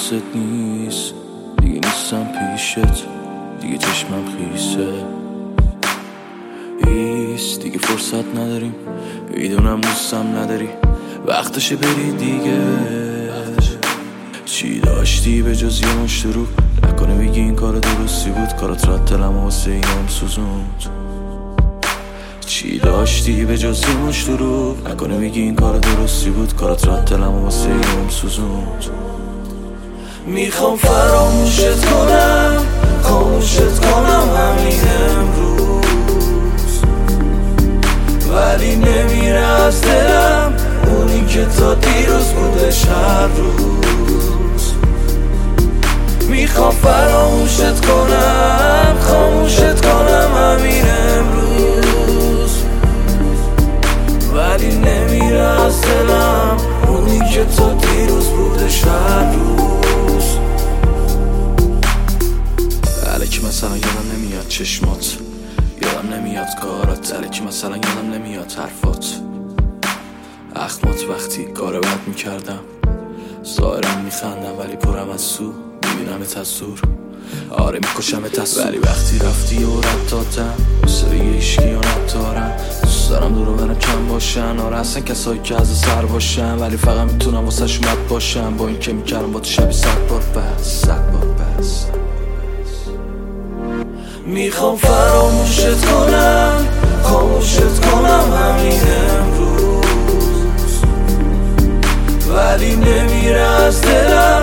حواست نیست، دیگه نیستم پیشت، دیگه چشمم خیسه ایست، دیگه فرصت نداریم، میدونم دوستم نداری، وقتشه بری دیگه. چی داشتی به جز یه مشت دروغ؟ نکنه میگی این کار درستی بود، کارات رد دلم واسه اینم سوزوند. چی داشتی به جز یه مشت دروغ؟ نکنه میگی این کار درستی بود، کارات رد دلم واسه اینم سوزوند. میخوام فراموشت کنم، خاموشت کنم همین امروز، ولی نمیره از دلم اونی که تا دیروز بودش هر روز. میخوام فراموشت کنم، خاموشت کنم همین امروز، ولی نمیره از دلم اونی که تا دیروز بودش هر روز. الکی مثلا یادم نمیاد چشمات، یادم نمیاد کارات، الکی مثلا یادم نمیاد حرفات، اخمات وقتی کار بد میکردم، ظاهرم میخندم ولی پرم از سو، میبینمت از دور، آره میکشمت از سو. ولی وقتی رفتی و رد دادم واسه دیگه هیچکی ندارم، دوست دارم دور و برم کم باشن، آره هستن کسایی که از سر باشن، ولی فقط میتونم واسه شمت باشم، با این که میکردم با تو شبی 100 بار بس، 100 بار بس. میخوام فراموشت کنم، خاموشت کنم همین امروز، ولی نمیره از دلم